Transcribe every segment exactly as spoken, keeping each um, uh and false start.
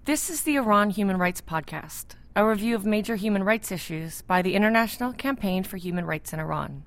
This is the Iran Human Rights Podcast, a review of major human rights issues by the International Campaign for Human Rights in Iran.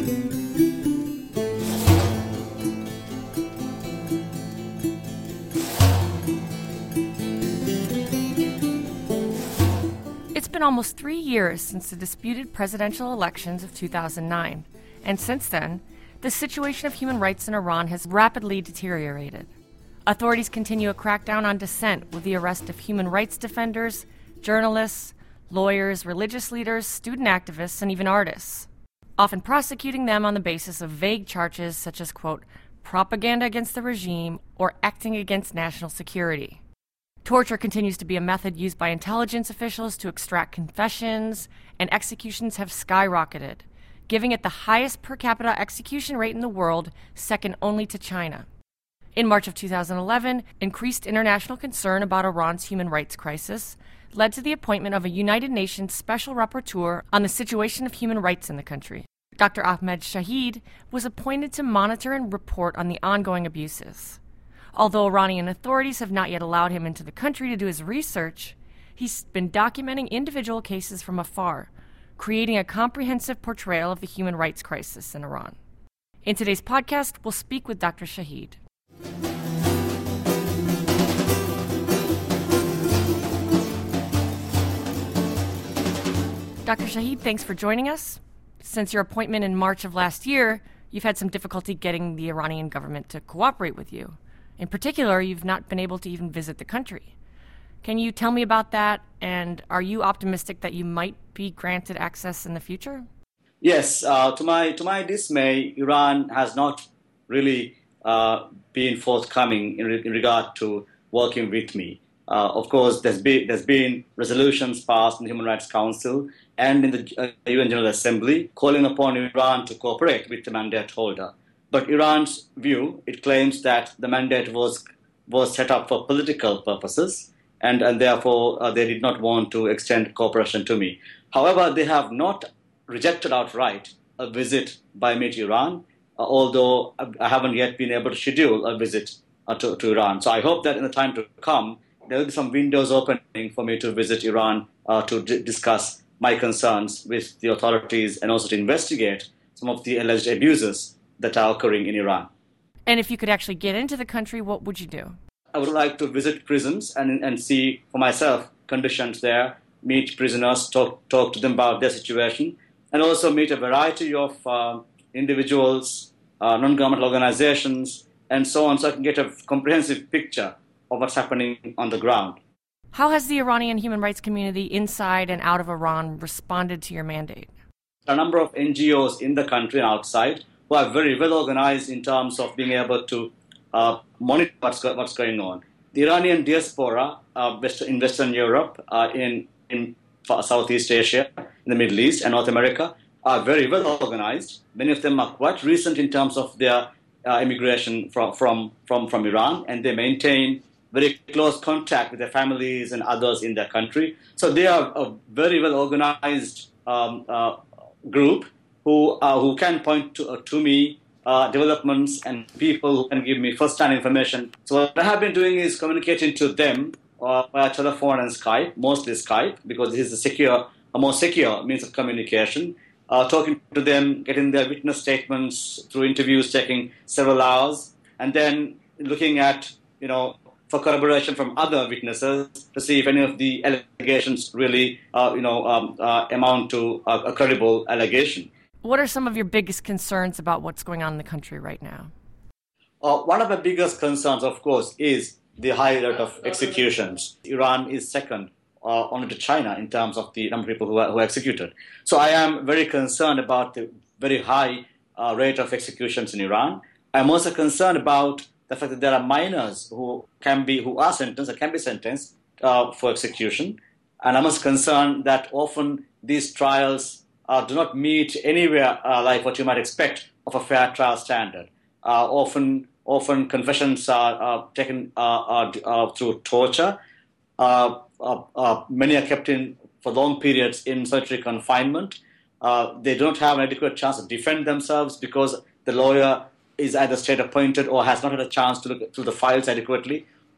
It's been almost three years since the disputed presidential elections of two thousand nine, and since then, the situation of human rights in Iran has rapidly deteriorated. Authorities continue a crackdown on dissent with the arrest of human rights defenders, journalists, lawyers, religious leaders, student activists, and even artists, often prosecuting them on the basis of vague charges such as, quote, propaganda against the regime or acting against national security. Torture continues to be a method used by intelligence officials to extract confessions, and executions have skyrocketed, giving it the highest per capita execution rate in the world, second only to China. In March of two thousand eleven, increased international concern about Iran's human rights crisis led to the appointment of a United Nations Special Rapporteur on the situation of human rights in the country. Doctor Ahmed Shahid was appointed to monitor and report on the ongoing abuses. Although Iranian authorities have not yet allowed him into the country to do his research, he's been documenting individual cases from afar, creating a comprehensive portrayal of the human rights crisis in Iran. In today's podcast, we'll speak with Doctor Shahid. Doctor Shahid, thanks for joining us. Since your appointment in March of last year, you've had some difficulty getting the Iranian government to cooperate with you. In particular, you've not been able to even visit the country. Can you tell me about that, and are you optimistic that you might be granted access in the future? Yes, uh, to my to my dismay, Iran has not really uh, been forthcoming in, re- in regard to working with me. Uh, of course, there's been there's been resolutions passed in the Human Rights Council and in the uh, U N General Assembly calling upon Iran to cooperate with the mandate holder. But Iran's view, it claims that the mandate was was set up for political purposes, and, and therefore uh, they did not want to extend cooperation to me. However, they have not rejected outright a visit by me to Iran, uh, although I haven't yet been able to schedule a visit uh, to, to Iran. So I hope that in the time to come, there will be some windows opening for me to visit Iran uh, to d- discuss my concerns with the authorities and also to investigate some of the alleged abuses that are occurring in Iran. And if you could actually get into the country, what would you do? I would like to visit prisons and, and see for myself conditions there, meet prisoners, talk, talk to them about their situation, and also meet a variety of uh, individuals, uh, non-governmental organizations, and so on, so I can get a comprehensive picture of what's happening on the ground. How has the Iranian human rights community inside and out of Iran responded to your mandate? A number of N G Os in the country and outside who are very well organized in terms of being able to uh, monitor what's, go- what's going on. The Iranian diaspora uh, West- in Western Europe, uh, in, in Southeast Asia, in the Middle East and North America are very well organized. Many of them are quite recent in terms of their uh, immigration from, from, from, from Iran, and they maintain very close contact with their families and others in their country. So they are a very well organized um, uh, group who uh, who can point to, uh, to me uh, developments and people who can give me first-hand information. So what I have been doing is communicating to them uh, via telephone and Skype, mostly Skype, because this is a secure, a more secure means of communication. Uh, talking to them, getting their witness statements through interviews taking several hours, and then looking at, you know, for corroboration from other witnesses to see if any of the allegations really, uh, you know, um, uh, amount to a, a credible allegation. What are some of your biggest concerns about what's going on in the country right now? Uh, one of the biggest concerns, of course, is the high rate of executions. Iran is second uh, only to China in terms of the number of people who are, who are executed. So I am very concerned about the very high uh, rate of executions in Iran. I'm also concerned about the fact that there are minors who can be, who are sentenced, or can be sentenced uh, for execution. And I'm also concerned that often these trials uh, do not meet anywhere uh, like what you might expect of a fair trial standard. Uh, often, often confessions are uh, taken uh, uh, uh, through torture. Uh, uh, uh, many are kept in for long periods in solitary confinement. Uh, they don't have an adequate chance to defend themselves because the lawyer is either state appointed or has not had a chance to look through the files adequately,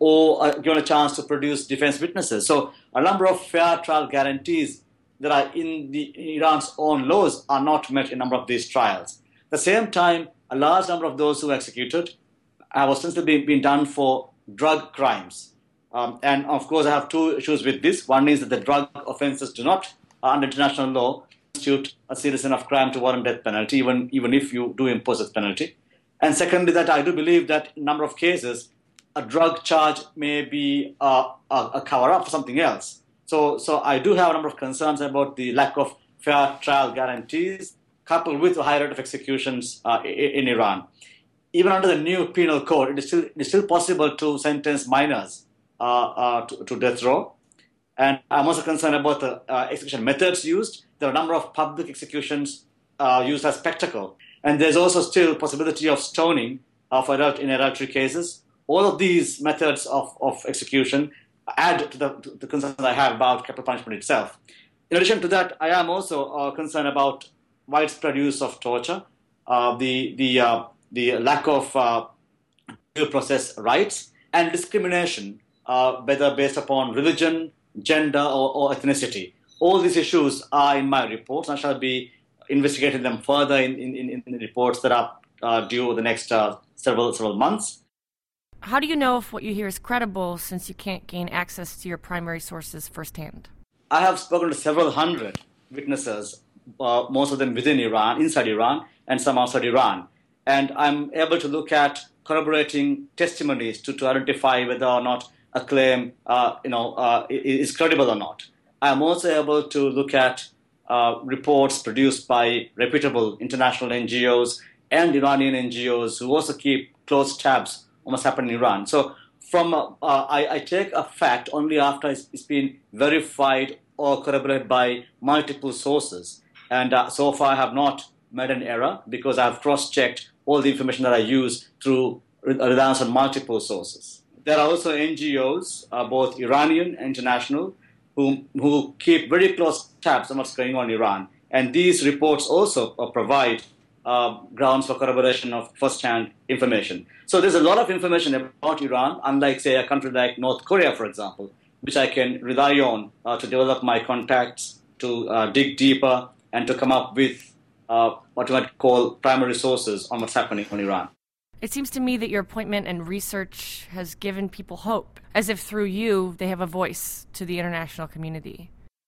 or uh, given a chance to produce defense witnesses. So a number of fair trial guarantees that are in the Iran's own laws are not met in a number of these trials. At the same time, a large number of those who were executed have ostensibly been, been done for drug crimes. Um, and of course, I have two issues with this. One is that the drug offenses do not, uh, under international law, constitute a serious enough crime to warrant death penalty, even, even if you do impose death penalty. And secondly, that I do believe that in a number of cases, a drug charge may be uh, a, a cover-up for something else. So, so I do have a number of concerns about the lack of fair trial guarantees, coupled with a high rate of executions uh, in, in Iran. Even under the new penal code, it is still, it is still possible to sentence minors uh, uh, to, to death row. And I'm also concerned about the uh, execution methods used. There are a number of public executions uh, used as spectacle. And there's also still possibility of stoning uh, for adult, in adultery cases. All of these methods of, of execution add to the, to the concerns I have about capital punishment itself. In addition to that, I am also uh, concerned about widespread use of torture, uh, the, the, uh, the lack of uh, due process rights, and discrimination, uh, whether based upon religion, gender, or, or ethnicity. All these issues are in my reports. I shall be investigating them further in, in, in the reports that are uh, due over the next uh, several several months. How do you know if what you hear is credible since you can't gain access to your primary sources firsthand? I have spoken to several hundred witnesses, uh, most of them within Iran, inside Iran, and some outside Iran. And I'm able to look at corroborating testimonies to, to identify whether or not a claim uh, you know, uh, is credible or not. I'm also able to look at uh, reports produced by reputable international N G Os and Iranian N G Os who also keep close tabs on what's happened in Iran. So from uh, I, I take a fact only after it's, it's been verified or corroborated by multiple sources. And uh, so far I have not made an error because I have cross-checked all the information that I use through reliance on multiple sources. There are also N G Os, uh, both Iranian and international, who, who keep very close tabs on what's going on in Iran. And these reports also uh, provide uh, grounds for corroboration of first-hand information. So there's a lot of information about Iran, unlike, say, a country like North Korea, for example, which I can rely on uh, to develop my contacts, to uh, dig deeper, and to come up with uh, what you might call primary sources on what's happening in Iran. It seems to me that your appointment and research has given people hope, as if through you they have a voice to the international community.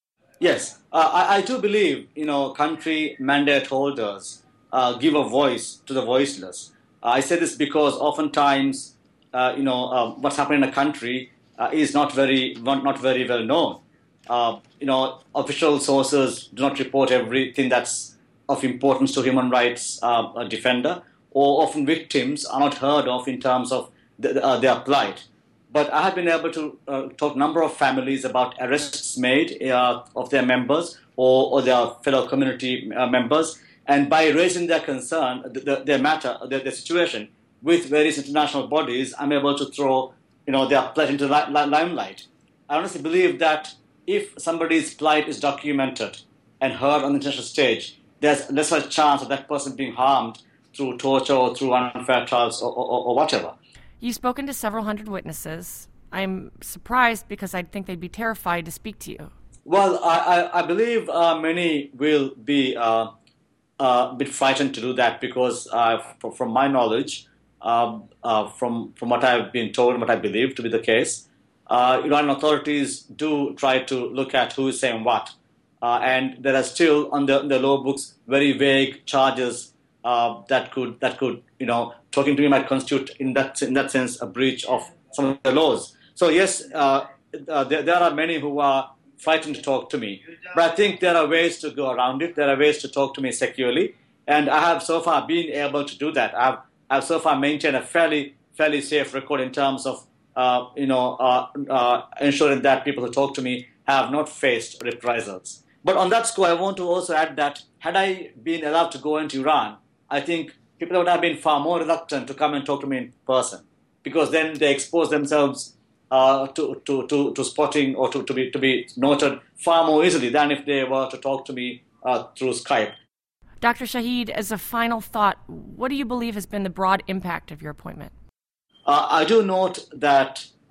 Yes, uh, I, I do believe, you know, country mandate holders uh, give a voice to the voiceless. Uh, I say this because oftentimes, uh, you know, uh, what's happening in a country uh, is not very, not, not very well known. Uh, you know, official sources do not report everything that's of importance to human rights uh, a defender, or often victims are not heard of in terms of the, uh, their plight. But I have been able to uh, talk to a number of families about arrests made uh, of their members or, or their fellow community uh, members, and by raising their concern, the, the, their matter, their, their situation with various international bodies, I'm able to throw, you know, their plight into the li- li- limelight. I honestly believe that if somebody's plight is documented and heard on the international stage, there's lesser chance of that person being harmed through torture or through unfair trials or, or, or whatever. You've spoken to several hundred witnesses. I'm surprised because I'd think they'd be terrified to speak to you. Well, I, I, I believe uh, many will be uh, uh, a bit frightened to do that because uh, from, from my knowledge, uh, uh, from, from what I've been told and what I believe to be the case, uh, Iranian authorities do try to look at who is saying what. Uh, and there are still, on the, on the law books, very vague charges uh, that could, that could, you know, talking to me might constitute, in that in that sense, a breach of some of the laws. So yes, uh, uh, there, there are many who are frightened to talk to me. But I think there are ways to go around it. There are ways to talk to me securely. And I have so far been able to do that. I've, I've so far maintained a fairly, fairly safe record in terms of, uh, you know, uh, uh, ensuring that people who talk to me have not faced reprisals. But on that score, I want to also add that had I been allowed to go into Iran, I think people would have been far more reluctant to come and talk to me in person, because then they expose themselves uh, to, to, to, to spotting or to, to, be, to be noted far more easily than if they were to talk to me uh, through Skype. Doctor Shahid, as a final thought, what do you believe has been the broad impact of your appointment? Uh, I do note that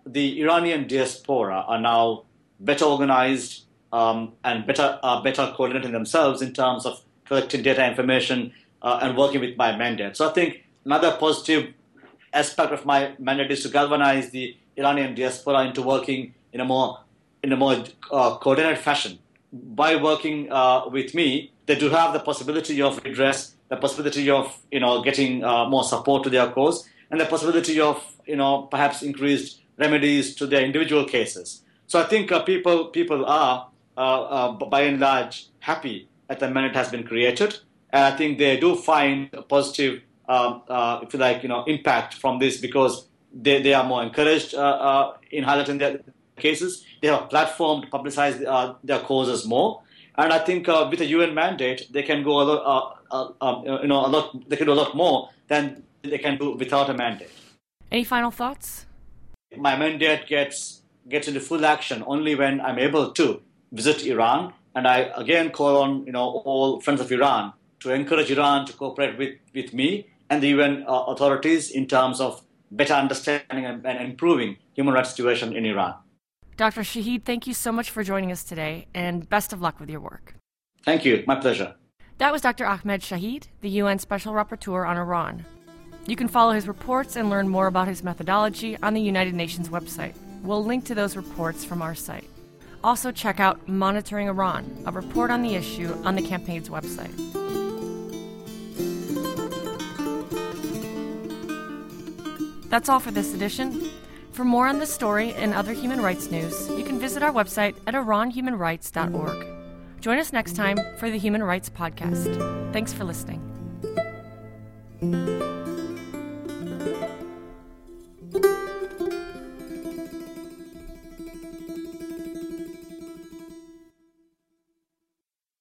the Iranian diaspora are now better organized um, and better uh, better coordinating themselves in terms of collecting data information uh, and working with my mandate. So I think another positive aspect of my mandate is to galvanize the Iranian diaspora into working in a more in a more uh, coordinated fashion. By working uh, with me, they do have the possibility of redress, the possibility of you know getting uh, more support to their cause, and the possibility of you know perhaps increased remedies to their individual cases. So I think uh, people people are uh, uh, by and large happy that the mandate has been created, and I think they do find a positive, um, uh, if you like, you know, impact from this because they, they are more encouraged uh, uh, in highlighting their cases. They have a platform to publicize uh, their causes more, and I think uh, with a U N mandate, they can go a lot, uh, uh, uh, you know, a lot. They can do a lot more than they can do without a mandate. Any final thoughts? My mandate gets gets into full action only when I'm able to visit Iran, and I again call on you know all friends of Iran to encourage Iran to cooperate with, with me and the U N uh, authorities in terms of better understanding and, and improving human rights situation in Iran. Doctor Shahid, thank you so much for joining us today, and best of luck with your work. Thank you. My pleasure. That was Doctor Ahmed Shahid, the U N Special Rapporteur on Iran. You can follow his reports and learn more about his methodology on the United Nations website. We'll link to those reports from our site. Also check out Monitoring Iran, a report on the issue on the campaign's website. That's all for this edition. For more on this story and other human rights news, you can visit our website at iran human rights dot org. Join us next time for the Human Rights Podcast. Thanks for listening.